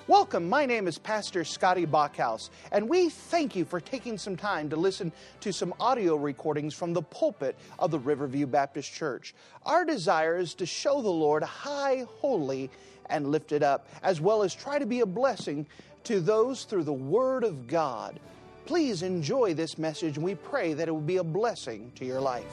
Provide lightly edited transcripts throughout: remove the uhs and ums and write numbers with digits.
Welcome, my name is Pastor Scotty Bachhaus, and we thank you for taking some time to listen to some audio recordings from the pulpit of the Riverview Baptist Church. Our desire is to show the Lord high, holy, and lifted up, as well as try to be a blessing to those through the Word of God. Please enjoy this message, and we pray that it will be a blessing to your life.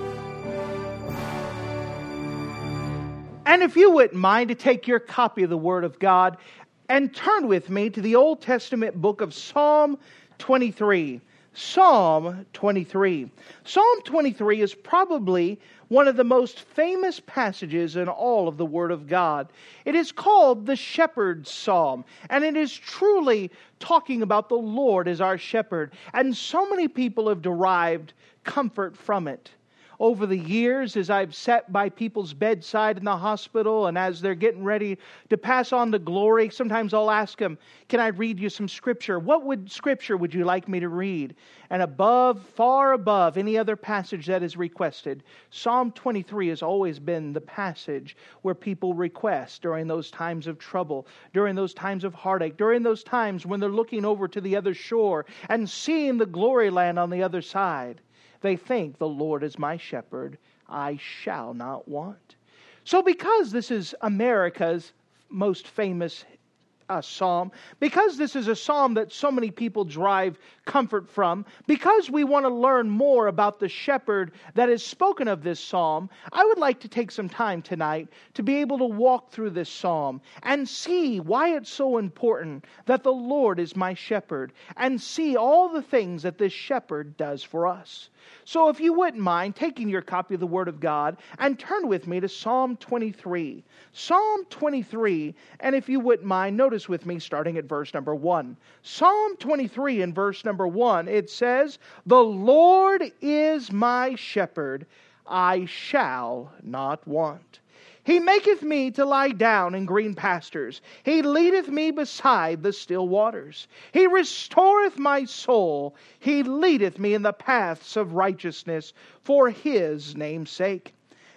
And if you wouldn't mind to take your copy of the Word of God and turn with me to the Old Testament book of Psalm 23. Psalm 23. Psalm 23 is probably one of the most famous passages in all of the Word of God. It is called the Shepherd's Psalm, and it is truly talking about the Lord as our shepherd. And so many people have derived comfort from it. Over the years, as I've sat by people's bedside in the hospital and as they're getting ready to pass on to glory, sometimes I'll ask them, can I read you some scripture? What scripture would you like me to read? And far above any other passage that is requested, Psalm 23 has always been the passage where people request during those times of trouble, during those times of heartache, during those times when they're looking over to the other shore and seeing the glory land on the other side. They think, the Lord is my shepherd, I shall not want. So because this is America's most famous psalm, because this is a psalm that so many people derive comfort from, because we want to learn more about the shepherd that is spoken of this psalm, I would like to take some time tonight to be able to walk through this psalm and see why it's so important that the Lord is my shepherd, and see all the things that this shepherd does for us. So if you wouldn't mind taking your copy of the Word of God and turn with me to Psalm 23. Psalm 23, and if you wouldn't mind, notice with me starting at verse number 1. Psalm 23 in verse number 1, it says, "The Lord is my shepherd, I shall not want. He maketh me to lie down in green pastures. He leadeth me beside the still waters. He restoreth my soul. He leadeth me in the paths of righteousness for His name's sake.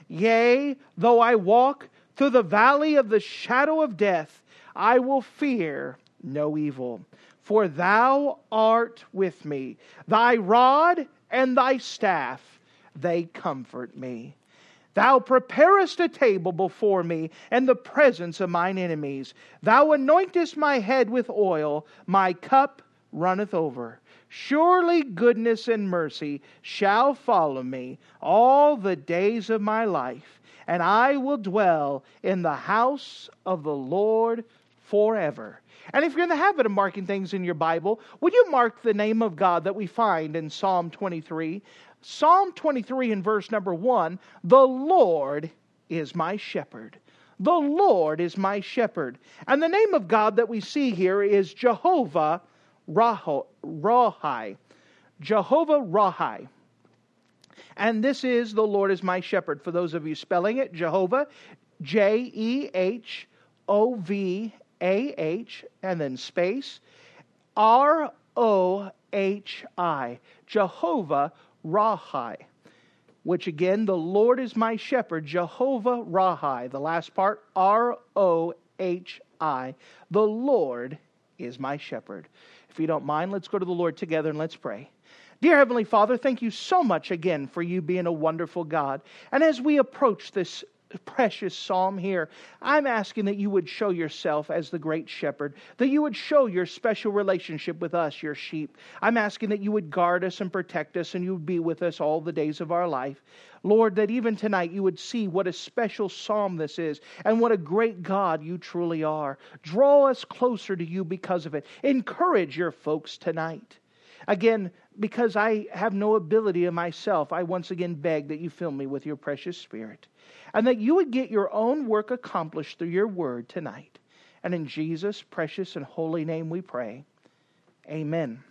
Yea, though I walk through the valley of the shadow of death, I will fear no evil. For Thou art with me. Thy rod and Thy staff, they comfort me. Thou preparest a table before me in the presence of mine enemies. Thou anointest my head with oil. My cup runneth over. Surely goodness and mercy shall follow me all the days of my life, and I will dwell in the house of the Lord forever." And if you're in the habit of marking things in your Bible, would you mark the name of God that we find in Psalm 23? Psalm 23 in verse number 1, "The Lord is my shepherd." The Lord is my shepherd. And the name of God that we see here is Jehovah Rahi. Jehovah Rahi. And this is the Lord is my shepherd. For those of you spelling it, Jehovah, Jehovah, and then space, Rohi. Jehovah Rahi, which again, the Lord is my shepherd, Jehovah Rahi. The last part, Rohi. The Lord is my shepherd. If you don't mind, let's go to the Lord together and let's pray. Dear Heavenly Father, thank you so much again for you being a wonderful God. And as we approach this precious psalm here, I'm asking that you would show yourself as the great shepherd, that you would show your special relationship with us, your sheep. I'm asking that you would guard us and protect us, and you would be with us all the days of our life. Lord, that even tonight you would see what a special psalm this is, and what a great God you truly are. Draw us closer to you because of it. Encourage your folks tonight. Again, because I have no ability in myself, I once again beg that you fill me with your precious Spirit, and that you would get your own work accomplished through your word tonight. And in Jesus' precious and holy name we pray. Amen.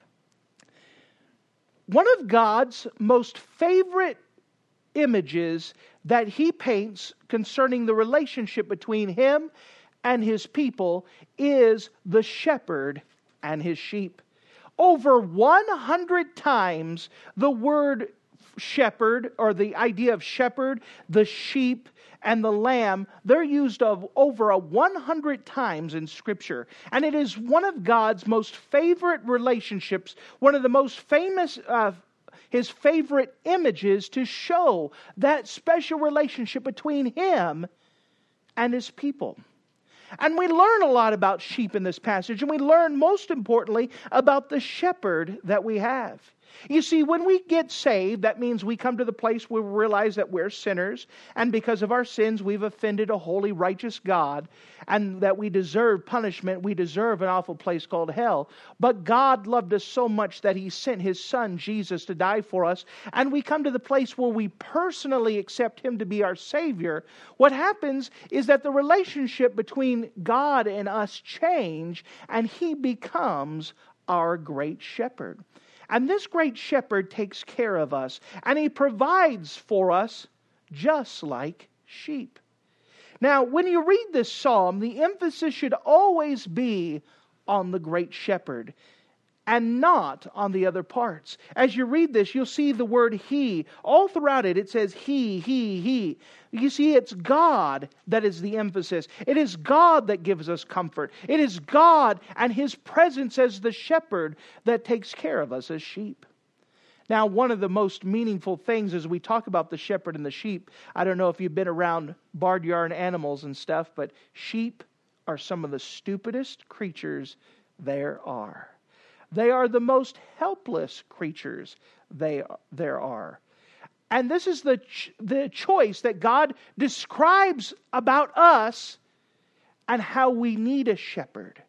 One of God's most favorite images that He paints concerning the relationship between Him and His people is the shepherd and his sheep. Over 100 times the word shepherd, or the idea of shepherd, the sheep, and the lamb, they're used of over 100 times in Scripture. And it is one of God's most favorite relationships, one of the most famous, His favorite images to show that special relationship between Him and His people. And we learn a lot about sheep in this passage, and we learn most importantly about the shepherd that we have. You see, when we get saved, that means we come to the place where we realize that we're sinners, and because of our sins, we've offended a holy, righteous God, and that we deserve punishment. We deserve an awful place called hell. But God loved us so much that He sent His Son, Jesus, to die for us, and we come to the place where we personally accept Him to be our Savior. What happens is that the relationship between God and us change, and He becomes our great shepherd. And this great shepherd takes care of us, and He provides for us just like sheep. Now, when you read this psalm, the emphasis should always be on the great shepherd and not on the other parts. As you read this, you'll see the word He. All throughout it, it says He. You see, it's God that is the emphasis. It is God that gives us comfort. It is God and His presence as the shepherd that takes care of us as sheep. Now, one of the most meaningful things as we talk about the shepherd and the sheep, I don't know if you've been around barnyard animals and stuff, but sheep are some of the stupidest creatures there are. They are the most helpless creatures there are. And this is the choice that God describes about us and how we need a shepherd.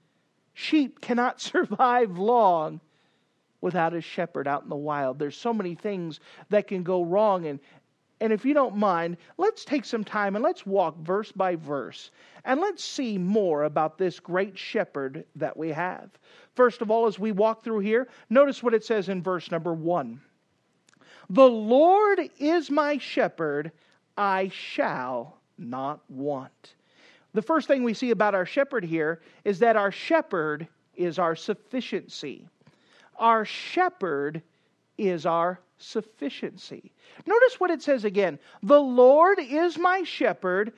Sheep cannot survive long without a shepherd out in the wild. There's so many things that can go wrong. And if you don't mind, let's take some time and let's walk verse by verse. And let's see more about this great shepherd that we have. First of all, as we walk through here, notice what it says in verse number 1. The Lord is my shepherd, I shall not want. The first thing we see about our shepherd here is that our shepherd is our sufficiency. Our shepherd is our sufficiency. Notice what it says again. The Lord is my shepherd,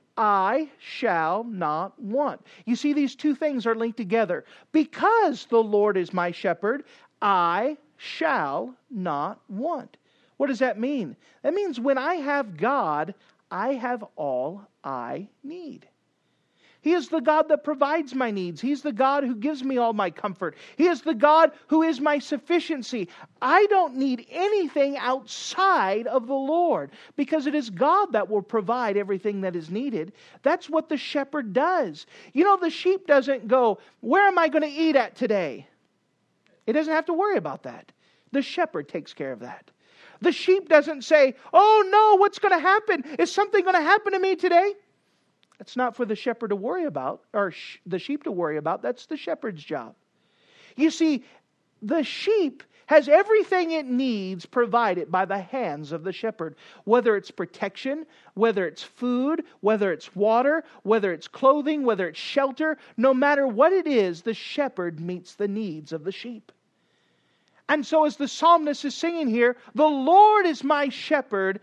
I shall not want. You see, these two things are linked together. Because the Lord is my shepherd, I shall not want. What does that mean? That means when I have God, I have all I need. He is the God that provides my needs. He's the God who gives me all my comfort. He is the God who is my sufficiency. I don't need anything outside of the Lord because it is God that will provide everything that is needed. That's what the shepherd does. You know, the sheep doesn't go, where am I going to eat at today? It doesn't have to worry about that. The shepherd takes care of that. The sheep doesn't say, oh no, what's going to happen? Is something going to happen to me today? That's not for the shepherd to worry about, or the sheep to worry about. That's the shepherd's job. You see, the sheep has everything it needs provided by the hands of the shepherd. Whether it's protection, whether it's food, whether it's water, whether it's clothing, whether it's shelter, no matter what it is, the shepherd meets the needs of the sheep. And so as the psalmist is singing here, the Lord is my shepherd,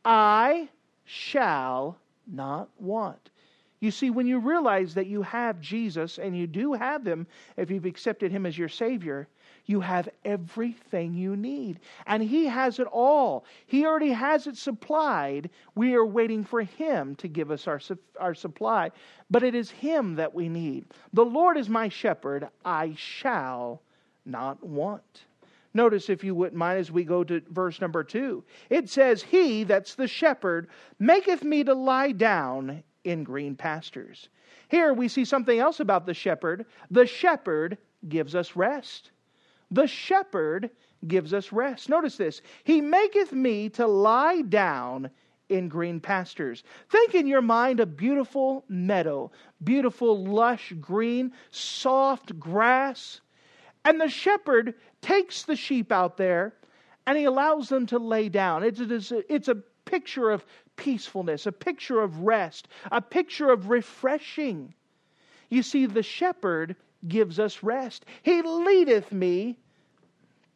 I shall not want. You see, when you realize that you have Jesus, and you do have Him, if you've accepted Him as your Savior, you have everything you need. And He has it all. He already has it supplied. We are waiting for Him to give us our supply. But it is Him that we need. The Lord is my shepherd, I shall not want. Notice, if you wouldn't mind, as we go to verse number 2. It says, He, that's the shepherd, maketh me to lie down in green pastures. Here we see something else about the shepherd. The shepherd gives us rest. The shepherd gives us rest. Notice this. He maketh me to lie down in green pastures. Think in your mind a beautiful meadow, beautiful lush green, soft grass. And the shepherd takes the sheep out there and he allows them to lay down. It's a picture of peacefulness, a picture of rest, a picture of refreshing. You see, the shepherd gives us rest. He leadeth me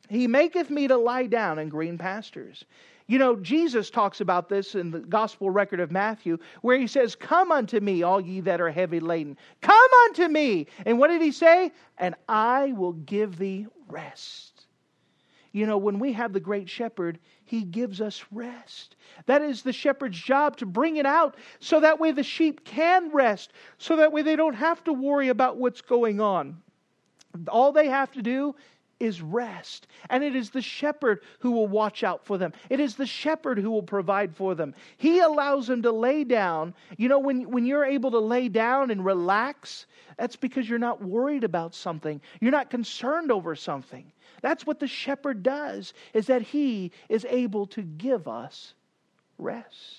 He maketh me to lie down in green pastures. You know, Jesus talks about this in the gospel record of Matthew, where he says, come unto me, all ye that are heavy laden. Come unto me. And what did he say? And I will give thee rest. You know, when we have the great shepherd, he gives us rest. That is the shepherd's job, to bring it out so that way the sheep can rest, so that way they don't have to worry about what's going on. All they have to do is rest. And it is the shepherd who will watch out for them. It is the shepherd who will provide for them. He allows them to lay down. You know, when you're able to lay down and relax, that's because you're not worried about something. You're not concerned over something. That's what the shepherd does, is that he is able to give us rest.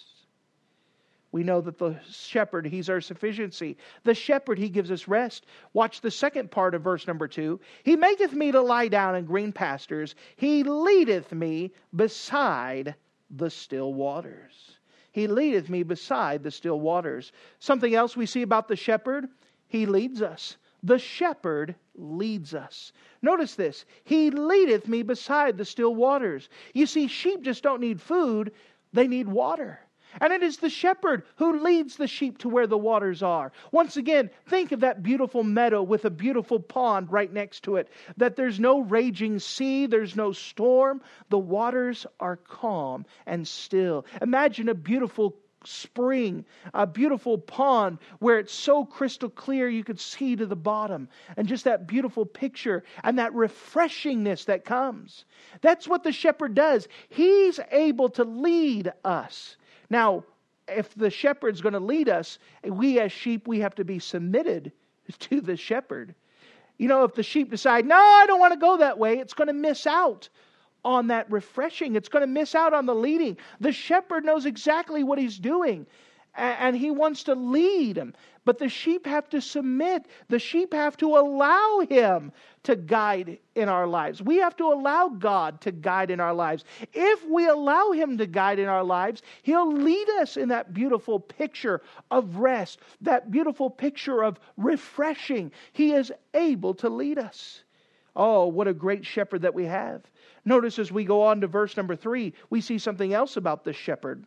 We know that the shepherd, he's our sufficiency. The shepherd, he gives us rest. Watch the second part of verse number 2. He maketh me to lie down in green pastures. He leadeth me beside the still waters. He leadeth me beside the still waters. Something else we see about the shepherd, he leads us. The shepherd leads us. Notice this. He leadeth me beside the still waters. You see, sheep just don't need food. They need water. And it is the shepherd who leads the sheep to where the waters are. Once again, think of that beautiful meadow with a beautiful pond right next to it. That there's no raging sea, there's no storm. The waters are calm and still. Imagine a beautiful spring, a beautiful pond where it's so crystal clear you could see to the bottom. And just that beautiful picture and that refreshingness that comes. That's what the shepherd does. He's able to lead us. Now, if the shepherd's going to lead us, we as sheep, we have to be submitted to the shepherd. You know, if the sheep decide, no, I don't want to go that way, it's going to miss out on that refreshing. It's going to miss out on the leading. The shepherd knows exactly what he's doing, and he wants to lead them. But the sheep have to submit. The sheep have to allow him to guide in our lives. We have to allow God to guide in our lives. If we allow him to guide in our lives, he'll lead us in that beautiful picture of rest, that beautiful picture of refreshing. He is able to lead us. Oh, what a great shepherd that we have. Notice as we go on to verse number 3, we see something else about this shepherd.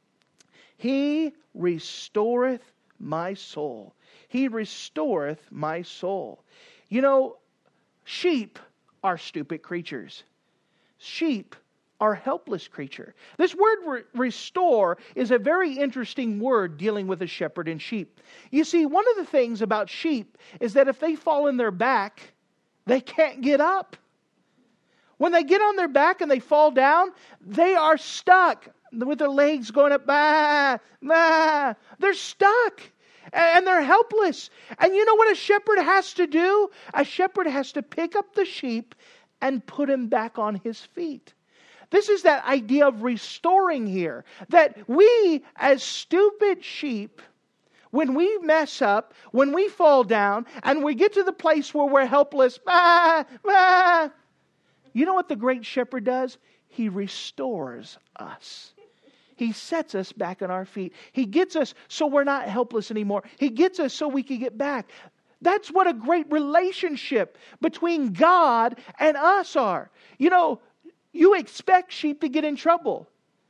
He restoreth my soul. He restoreth my soul. You know, sheep are stupid creatures. Sheep are helpless creature. This word restore is a very interesting word dealing with a shepherd and sheep. You see, one of the things about sheep is that if they fall in their back, they can't get up. When they get on their back and they fall down, they are stuck with their legs going up. Bah, bah. They're stuck. And they're helpless. And you know what a shepherd has to do? A shepherd has to pick up the sheep and put him back on his feet. This is that idea of restoring here. That we, as stupid sheep, when we mess up, when we fall down, and we get to the place where we're helpless, bah, bah, you know what the great shepherd does? He restores us. He sets us back on our feet. He gets us so we're not helpless anymore. He gets us so we can get back. That's what a great relationship between God and us are. You know, you expect sheep to get in trouble.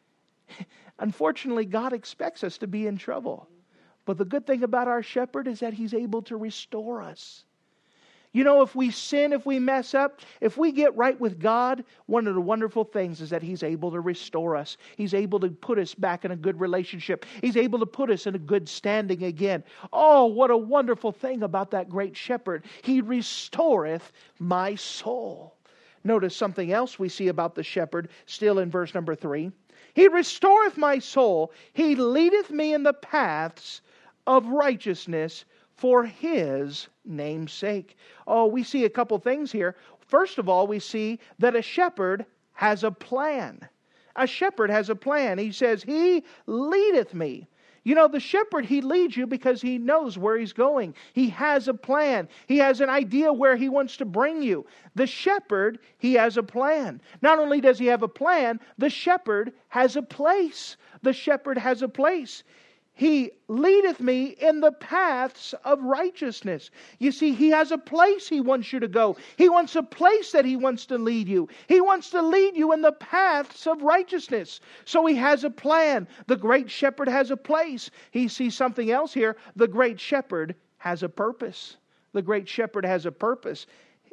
Unfortunately, God expects us to be in trouble. But the good thing about our shepherd is that he's able to restore us. You know, if we sin, if we mess up, if we get right with God, one of the wonderful things is that he's able to restore us. He's able to put us back in a good relationship. He's able to put us in a good standing again. Oh, what a wonderful thing about that great shepherd. He restoreth my soul. Notice something else we see about the shepherd, still in verse number 3. He restoreth my soul. He leadeth me in the paths of righteousness for his name's sake. Oh, we see a couple things here. First of all, we see that a shepherd has a plan. A shepherd has a plan. He says, he leadeth me. You know, the shepherd, he leads you because he knows where he's going. He has a plan. He has an idea where he wants to bring you. The shepherd, he has a plan. Not only does he have a plan, the shepherd has a place. The shepherd has a place. He leadeth me in the paths of righteousness. You see, He has a place He wants you to go. He wants a place that He wants to lead you. He wants to lead you in the paths of righteousness. So He has a plan. The great shepherd has a place. He sees something else here. The great shepherd has a purpose. The great shepherd has a purpose.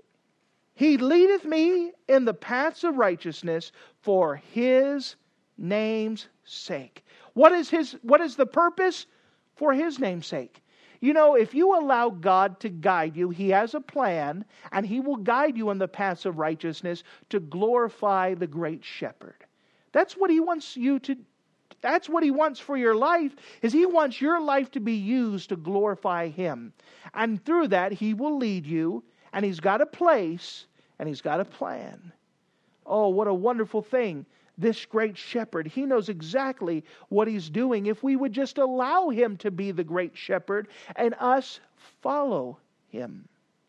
He leadeth me in the paths of righteousness for His name's sake. What is the purpose? For His name's sake. You know, if you allow God to guide you, He has a plan, and He will guide you in the paths of righteousness to glorify the great shepherd. That's what He wants you to. That's what He wants for your life, is He wants your life to be used to glorify Him. And through that, He will lead you, and He's got a place, and He's got a plan. Oh, what a wonderful thing. This great shepherd, He knows exactly what He's doing if we would just allow Him to be the great shepherd and us follow Him.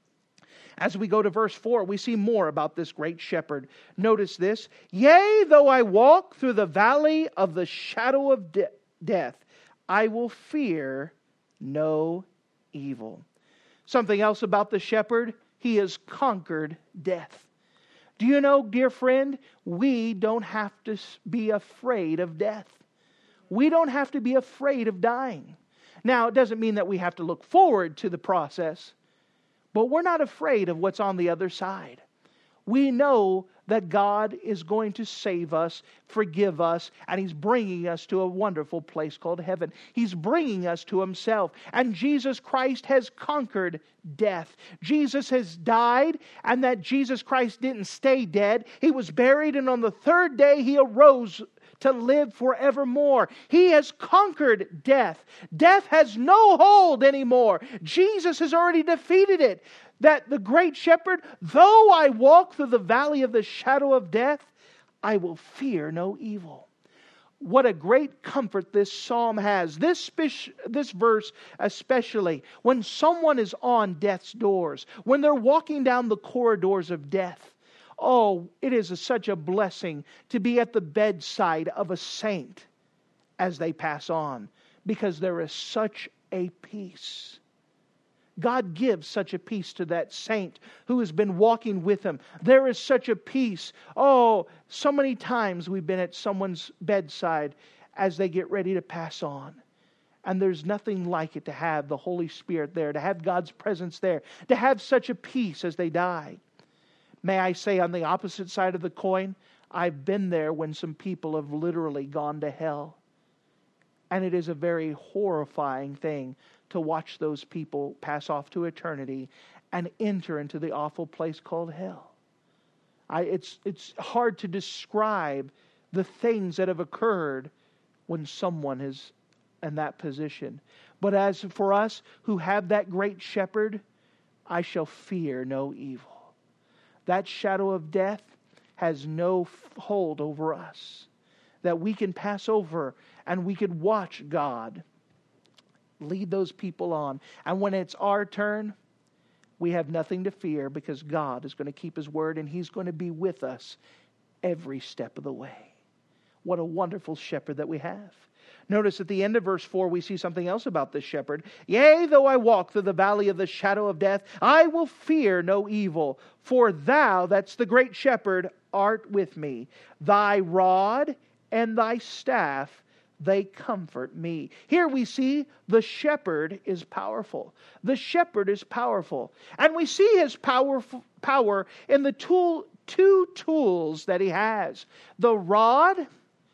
As we go to verse 4, we see more about this great shepherd. Notice this. Yea, though I walk through the valley of the shadow of death, I will fear no evil. Something else about the shepherd, He has conquered death. Do you know, dear friend, we don't have to be afraid of death. We don't have to be afraid of dying. Now, it doesn't mean that we have to look forward to the process, but we're not afraid of what's on the other side. We know that God is going to save us, forgive us, and He's bringing us to a wonderful place called heaven. He's bringing us to Himself. And Jesus Christ has conquered death. Jesus has died, and that Jesus Christ didn't stay dead. He was buried, and on the third day He arose to live forevermore. He has conquered death. Death has no hold anymore. Jesus has already defeated it. That the great shepherd, though I walk through the valley of the shadow of death, I will fear no evil. What a great comfort this psalm has. This verse especially, when someone is on death's doors, when they're walking down the corridors of death. Oh, it is such a blessing to be at the bedside of a saint as they pass on, because there is such a peace. God gives such a peace to that saint who has been walking with Him. There is such a peace. Oh, so many times we've been at someone's bedside as they get ready to pass on. And there's nothing like it to have the Holy Spirit there, to have God's presence there, to have such a peace as they die. May I say, on the opposite side of the coin, I've been there when some people have literally gone to hell. And it is a very horrifying thing to watch those people pass off to eternity and enter into the awful place called hell. It's hard to describe the things that have occurred when someone is in that position. But as for us who have that great shepherd, I shall fear no evil. That shadow of death has no hold over us. That we can pass over and we can watch God lead those people on. And when it's our turn, we have nothing to fear, because God is going to keep His word and He's going to be with us every step of the way. What a wonderful shepherd that we have. Notice at the end of verse 4, we see something else about this shepherd. Yea, though I walk through the valley of the shadow of death, I will fear no evil. For Thou, that's the great shepherd, art with me. Thy rod and Thy staff, they comfort me. Here we see the shepherd is powerful. The shepherd is powerful. And we see His power in the two tools that He has. The rod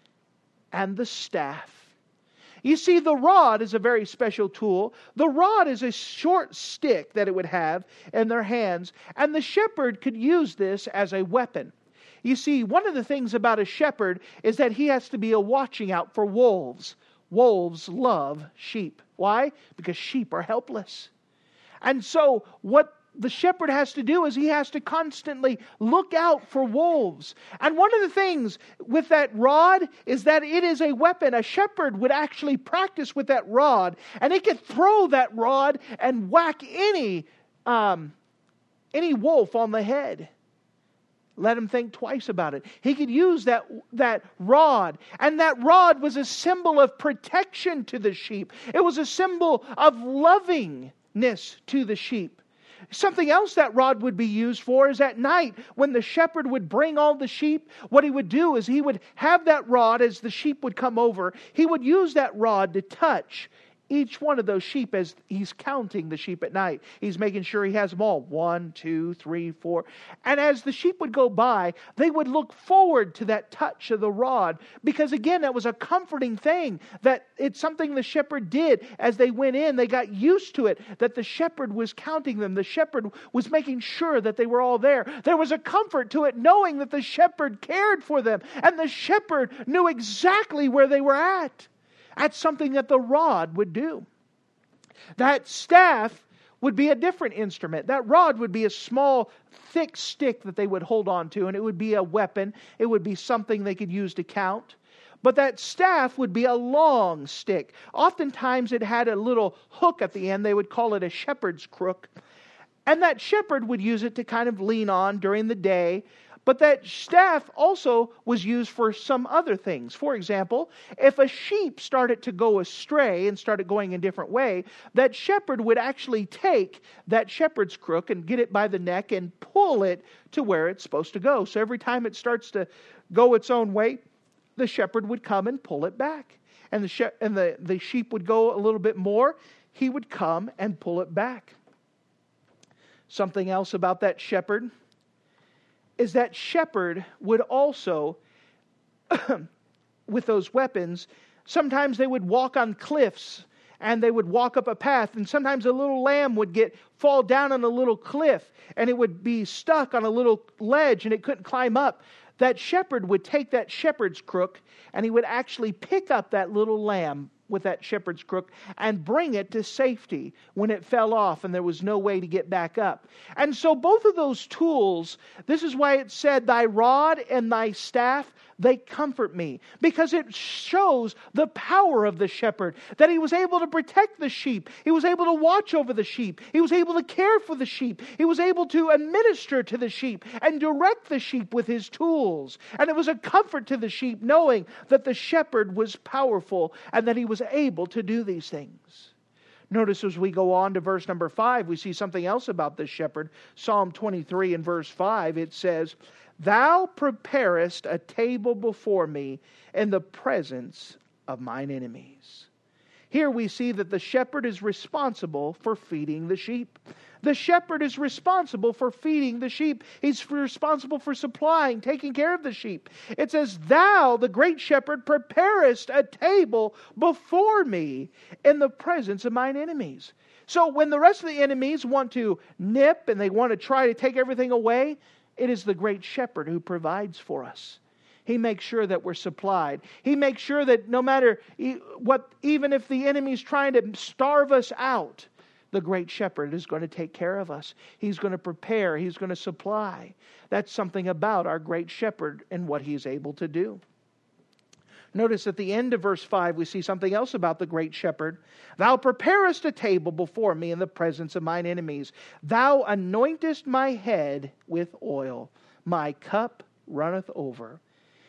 and the staff. You see, the rod is a very special tool. The rod is a short stick that it would have in their hands. And the shepherd could use this as a weapon. You see, one of the things about a shepherd is that he has to be watching out for wolves. Wolves love sheep. Why? Because sheep are helpless. And so what the shepherd has to do is he has to constantly look out for wolves. And one of the things with that rod is that it is a weapon. A shepherd would actually practice with that rod, and it could throw that rod and whack any wolf on the head. let him think twice about it. He could use that rod. And that rod was a symbol of protection to the sheep. It was a symbol of lovingness to the sheep. Something else that rod would be used for is at night when the shepherd would bring all the sheep, what he would do is he would have that rod as the sheep would come over. He would use that rod to touch each one of those sheep as he's counting the sheep at night. He's making sure he has them all. 1, 2, 3, 4. And as the sheep would go by, they would look forward to that touch of the rod. Because again, that was a comforting thing. That it's something the shepherd did as they went in. They got used to it. That the shepherd was counting them. The shepherd was making sure that they were all there. There was a comfort to it knowing that the shepherd cared for them. And the shepherd knew exactly where they were at. That's something that the rod would do. That staff would be a different instrument. That rod would be a small, thick stick that they would hold on to, and it would be a weapon. It would be something they could use to count. But that staff would be a long stick. Oftentimes it had a little hook at the end. They would call it a shepherd's crook. And that shepherd would use it to kind of lean on during the day. But that staff also was used for some other things. For example, if a sheep started to go astray and started going a different way, that shepherd would actually take that shepherd's crook and get it by the neck and pull it to where it's supposed to go. So every time it starts to go its own way, the shepherd would come and pull it back. And the sheep would go a little bit more. He would come and pull it back. Something else about that shepherd is that shepherd would also, with those weapons, sometimes they would walk on cliffs and they would walk up a path, and sometimes a little lamb would fall down on a little cliff and it would be stuck on a little ledge and it couldn't climb up. That shepherd would take that shepherd's crook and he would actually pick up that little lamb with that shepherd's crook and bring it to safety when it fell off and there was no way to get back up. And so both of those tools, this is why it said, thy rod and thy staff, they comfort me. Because it shows the power of the shepherd, that he was able to protect the sheep. He was able to watch over the sheep. He was able to care for the sheep. He was able to administer to the sheep and direct the sheep with his tools. And it was a comfort to the sheep knowing that the shepherd was powerful and that he was able to do these things. Notice as we go on to verse number 5, we see something else about this shepherd. Psalm 23 and verse 5, it says, thou preparest a table before me in the presence of mine enemies. Here we see that the shepherd is responsible for feeding the sheep. The shepherd is responsible for feeding the sheep. He's responsible for supplying, taking care of the sheep. It says, thou, the great shepherd, preparest a table before me in the presence of mine enemies. So when the rest of the enemies want to nip and they want to try to take everything away, it is the great shepherd who provides for us. He makes sure that we're supplied. He makes sure that no matter what, even if the enemy's trying to starve us out, the great shepherd is going to take care of us. He's going to prepare. He's going to supply. That's something about our great shepherd and what he's able to do. Notice at the end of verse 5, we see something else about the great shepherd. Thou preparest a table before me in the presence of mine enemies. Thou anointest my head with oil. My cup runneth over.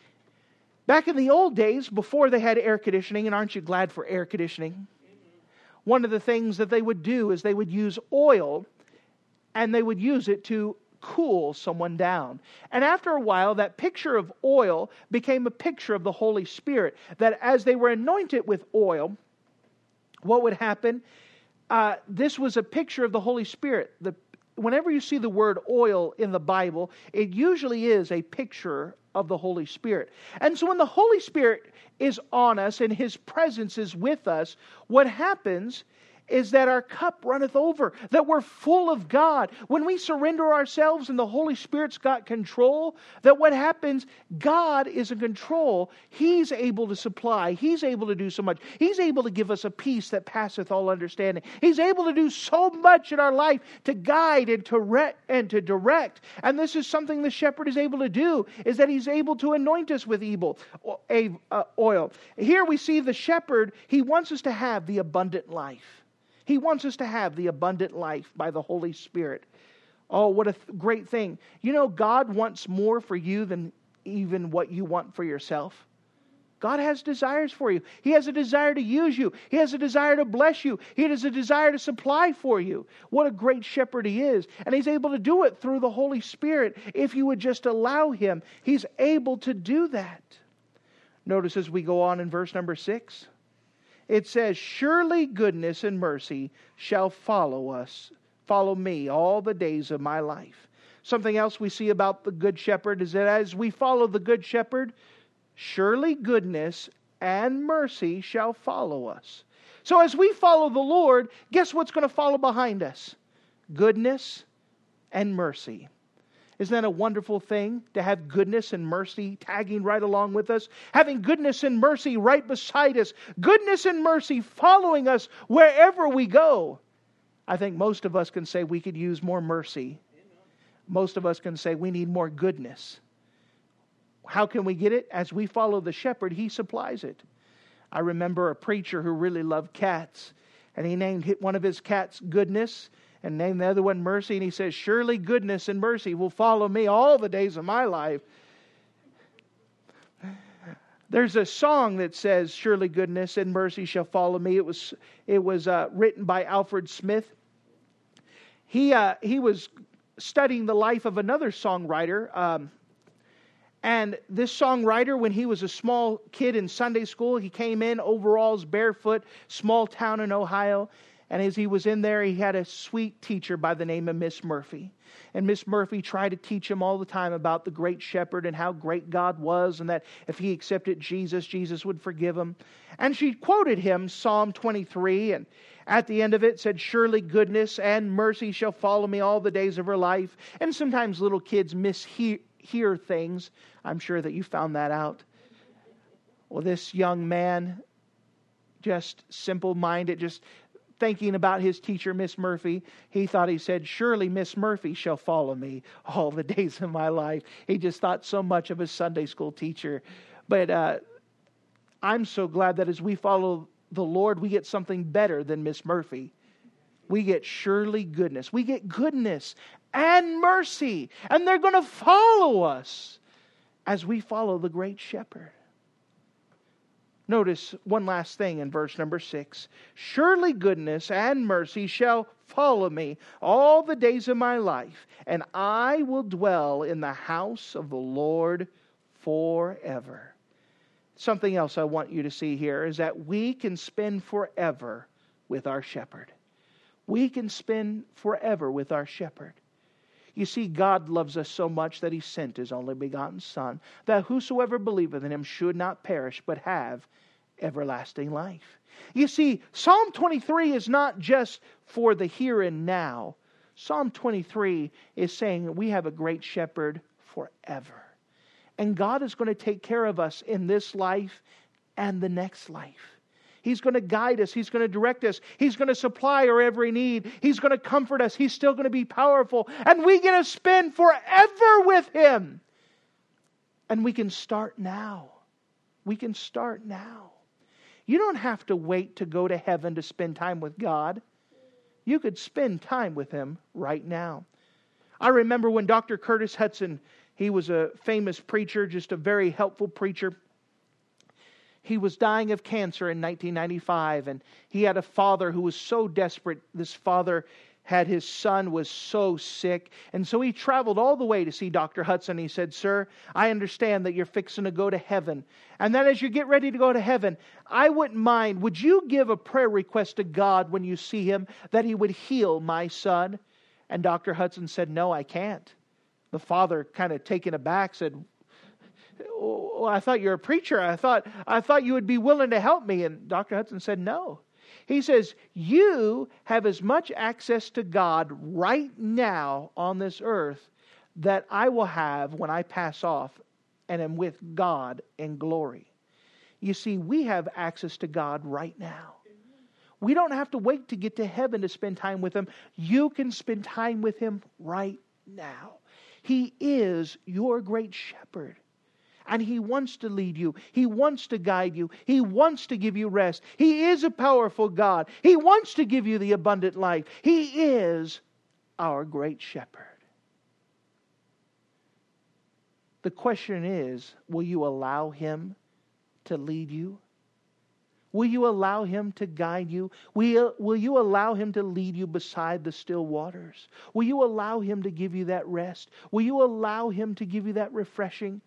Back in the old days, before they had air conditioning, and aren't you glad for air conditioning? One of the things that they would do is they would use oil and they would use it to cool someone down. And after a while, that picture of oil became a picture of the Holy Spirit. That as they were anointed with oil, what would happen? This was a picture of the Holy Spirit. Whenever you see the word oil in the Bible, it usually is a picture of the Holy Spirit. And so when the Holy Spirit is on us and His presence is with us, what happens is that our cup runneth over, that we're full of God. When we surrender ourselves and the Holy Spirit's got control, that what happens, God is in control. He's able to supply. He's able to do so much. He's able to give us a peace that passeth all understanding. He's able to do so much in our life to guide and to direct. And this is something the shepherd is able to do, is that He's able to anoint us with oil. Here we see the shepherd, he wants us to have the abundant life. He wants us to have the abundant life by the Holy Spirit. Oh, what a great thing. You know, God wants more for you than even what you want for yourself. God has desires for you. He has a desire to use you. He has a desire to bless you. He has a desire to supply for you. What a great shepherd He is. And He's able to do it through the Holy Spirit. If you would just allow Him, He's able to do that. Notice as we go on in verse number 6, it says, surely goodness and mercy shall follow me all the days of my life. Something else we see about the Good Shepherd is that as we follow the Good Shepherd, surely goodness and mercy shall follow us. So as we follow the Lord, guess what's going to follow behind us? Goodness and mercy. Isn't that a wonderful thing to have goodness and mercy tagging right along with us? Having goodness and mercy right beside us. Goodness and mercy following us wherever we go. I think most of us can say we could use more mercy. Most of us can say we need more goodness. How can we get it? As we follow the shepherd, He supplies it. I remember a preacher who really loved cats. And he named one of his cats Goodness and named the other one Mercy. And he says, surely goodness and mercy will follow me all the days of my life. There's a song that says, surely goodness and mercy shall follow me. It was written by Alfred Smith. He was studying the life of another songwriter. And this songwriter, when he was a small kid in Sunday school, he came in overalls, barefoot, small town in Ohio. And as he was in there, he had a sweet teacher by the name of Miss Murphy. And Miss Murphy tried to teach him all the time about the great shepherd and how great God was, and that if he accepted Jesus, Jesus would forgive him. And she quoted him Psalm 23, and at the end of it said, surely goodness and mercy shall follow me all the days of her life. And sometimes little kids mishear things. I'm sure that you found that out. Well, this young man, just simple-minded, just thinking about his teacher, Miss Murphy, he thought he said, surely Miss Murphy shall follow me all the days of my life. He just thought so much of his Sunday school teacher. But I'm so glad that as we follow the Lord, we get something better than Miss Murphy. We get surely goodness. We get goodness and mercy. And they're going to follow us as we follow the great shepherd. Notice one last thing in verse number 6. Surely goodness and mercy shall follow me all the days of my life, and I will dwell in the house of the Lord forever. Something else I want you to see here is that we can spend forever with our shepherd. We can spend forever with our shepherd. You see, God loves us so much that He sent His only begotten Son, that whosoever believeth in Him should not perish, but have everlasting life. You see, Psalm 23 is not just for the here and now. Psalm 23 is saying we have a great shepherd forever. And God is going to take care of us in this life and the next life. He's going to guide us. He's going to direct us. He's going to supply our every need. He's going to comfort us. He's still going to be powerful. And we get to spend forever with Him. And we can start now. We can start now. You don't have to wait to go to heaven to spend time with God. You could spend time with Him right now. I remember when Dr. Curtis Hudson, he was a famous preacher, just a very helpful preacher. He was dying of cancer in 1995, and he had a father who was so desperate. This father had his son was so sick, and so he traveled all the way to see Dr. Hudson. He said, sir, I understand that you're fixing to go to heaven, and that as you get ready to go to heaven, I wouldn't mind, would you give a prayer request to God when you see Him that He would heal my son? And Dr. Hudson said, no, I can't. The father, kind of taken aback, said, oh, I thought you're a preacher. I thought you would be willing to help me. And Dr. Hudson said, no. He says, you have as much access to God right now on this earth that I will have when I pass off and am with God in glory. You see, we have access to God right now. We don't have to wait to get to heaven to spend time with Him. You can spend time with Him right now. He is your great shepherd. And He wants to lead you. He wants to guide you. He wants to give you rest. He is a powerful God. He wants to give you the abundant life. He is our great shepherd. The question is, will you allow Him to lead you? Will you allow Him to guide you? Will you allow Him to lead you beside the still waters? Will you allow Him to give you that rest? Will you allow Him to give you that refreshing?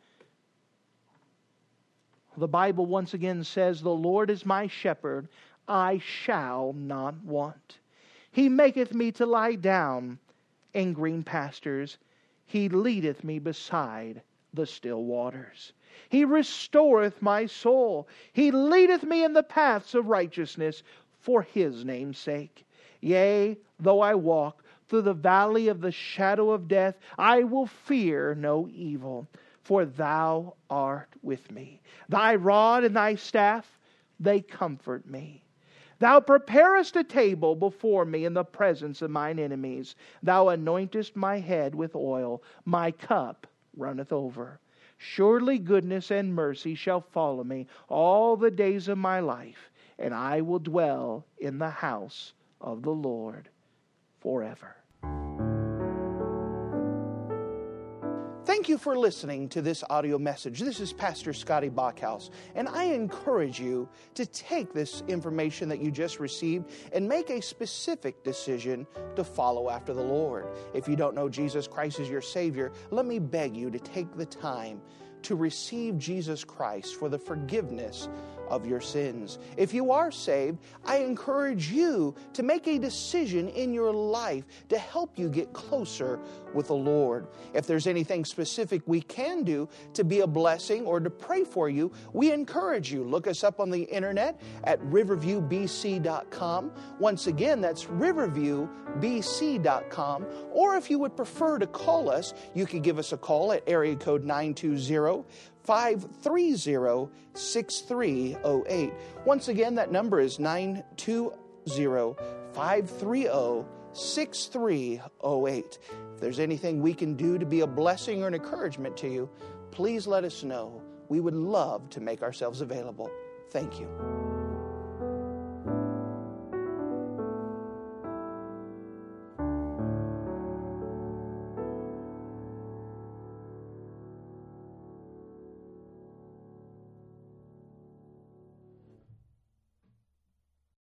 The Bible once again says, "The Lord is my shepherd, I shall not want. He maketh me to lie down in green pastures. He leadeth me beside the still waters. He restoreth my soul. He leadeth me in the paths of righteousness for His name's sake. Yea, though I walk through the valley of the shadow of death, I will fear no evil, for Thou art with me. Thy rod and Thy staff, they comfort me. Thou preparest a table before me in the presence of mine enemies. Thou anointest my head with oil. My cup runneth over. Surely goodness and mercy shall follow me all the days of my life, and I will dwell in the house of the Lord forever." Thank you for listening to this audio message. This is Pastor Scotty Bachhaus, and I encourage you to take this information that you just received and make a specific decision to follow after the Lord. If you don't know Jesus Christ as your Savior, let me beg you to take the time to receive Jesus Christ for the forgiveness of your sins. If you are saved, I encourage you to make a decision in your life to help you get closer with the Lord. If there's anything specific we can do to be a blessing or to pray for you, we encourage you. Look us up on the internet at riverviewbc.com. Once again, that's riverviewbc.com. Or if you would prefer to call us, you can give us a call at area code 920-530-6308. Once again, that number is 920-530-6308. If there's anything we can do to be a blessing or an encouragement to you, please let us know. We would love to make ourselves available. Thank you.